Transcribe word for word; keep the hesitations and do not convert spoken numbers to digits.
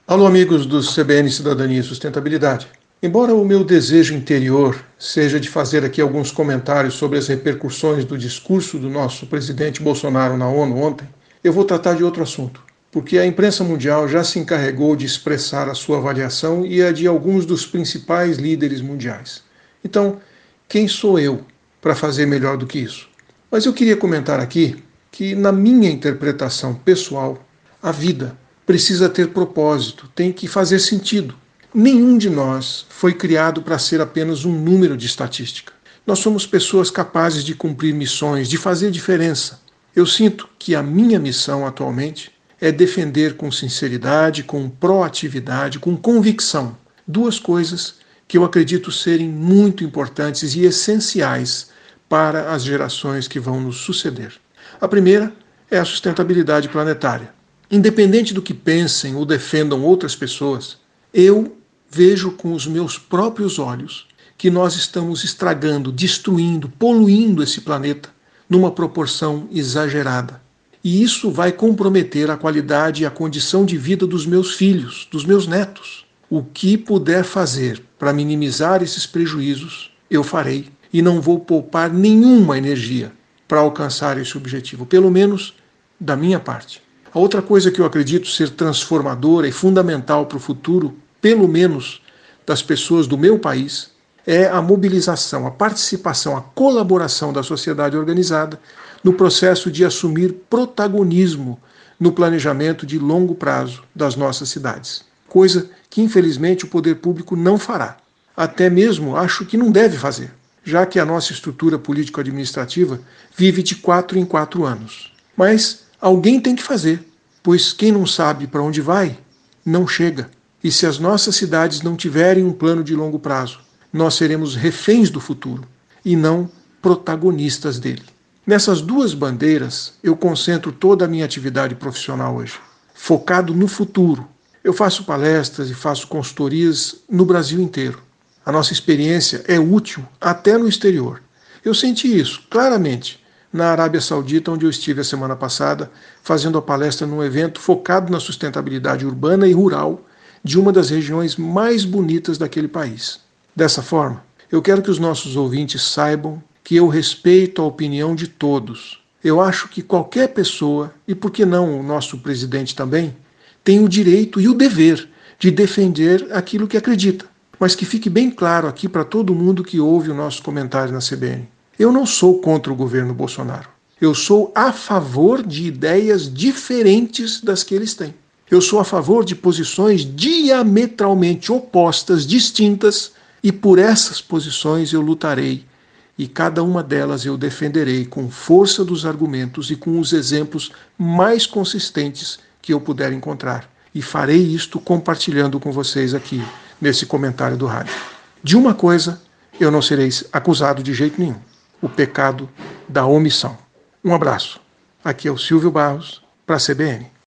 Alô, amigos do C B N Cidadania e Sustentabilidade. Embora o meu desejo interior seja de fazer aqui alguns comentários sobre as repercussões do discurso do nosso presidente Bolsonaro na ONU ontem, eu vou tratar de outro assunto, porque a imprensa mundial já se encarregou de expressar a sua avaliação e a de alguns dos principais líderes mundiais. Então, quem sou eu para fazer melhor do que isso? Mas eu queria comentar aqui que, na minha interpretação pessoal, a vida precisa ter propósito, tem que fazer sentido. Nenhum de nós foi criado para ser apenas um número de estatística. Nós somos pessoas capazes de cumprir missões, de fazer diferença. Eu sinto que a minha missão atualmente é defender com sinceridade, com proatividade, com convicção, duas coisas que eu acredito serem muito importantes e essenciais para as gerações que vão nos suceder. A primeira é a sustentabilidade planetária. Independente do que pensem ou defendam outras pessoas, eu vejo com os meus próprios olhos que nós estamos estragando, destruindo, poluindo esse planeta numa proporção exagerada. E isso vai comprometer a qualidade e a condição de vida dos meus filhos, dos meus netos. O que puder fazer para minimizar esses prejuízos, eu farei. E não vou poupar nenhuma energia para alcançar esse objetivo, pelo menos da minha parte. A outra coisa que eu acredito ser transformadora e fundamental para o futuro, pelo menos das pessoas do meu país, é a mobilização, a participação, a colaboração da sociedade organizada no processo de assumir protagonismo no planejamento de longo prazo das nossas cidades. Coisa que, infelizmente, o poder público não fará. Até mesmo acho que não deve fazer, já que a nossa estrutura político-administrativa vive de quatro em quatro anos. Mas alguém tem que fazer, pois quem não sabe para onde vai, não chega. E se as nossas cidades não tiverem um plano de longo prazo, nós seremos reféns do futuro e não protagonistas dele. Nessas duas bandeiras, eu concentro toda a minha atividade profissional hoje, focado no futuro. Eu faço palestras e faço consultorias no Brasil inteiro. A nossa experiência é útil até no exterior. Eu senti isso claramente na Arábia Saudita, onde eu estive a semana passada, fazendo a palestra num evento focado na sustentabilidade urbana e rural de uma das regiões mais bonitas daquele país. Dessa forma, eu quero que os nossos ouvintes saibam que eu respeito a opinião de todos. Eu acho que qualquer pessoa, e por que não o nosso presidente também, tem o direito e o dever de defender aquilo que acredita. Mas que fique bem claro aqui para todo mundo que ouve o nosso comentário na C B N. Eu não sou contra o governo Bolsonaro. Eu sou a favor de ideias diferentes das que eles têm. Eu sou a favor de posições diametralmente opostas, distintas, e por essas posições eu lutarei. E cada uma delas eu defenderei com força dos argumentos e com os exemplos mais consistentes que eu puder encontrar. E farei isto compartilhando com vocês aqui, nesse comentário do rádio. De uma coisa, eu não serei acusado de jeito nenhum: o pecado da omissão. Um abraço. Aqui é o Silvio Barros, para a C B N.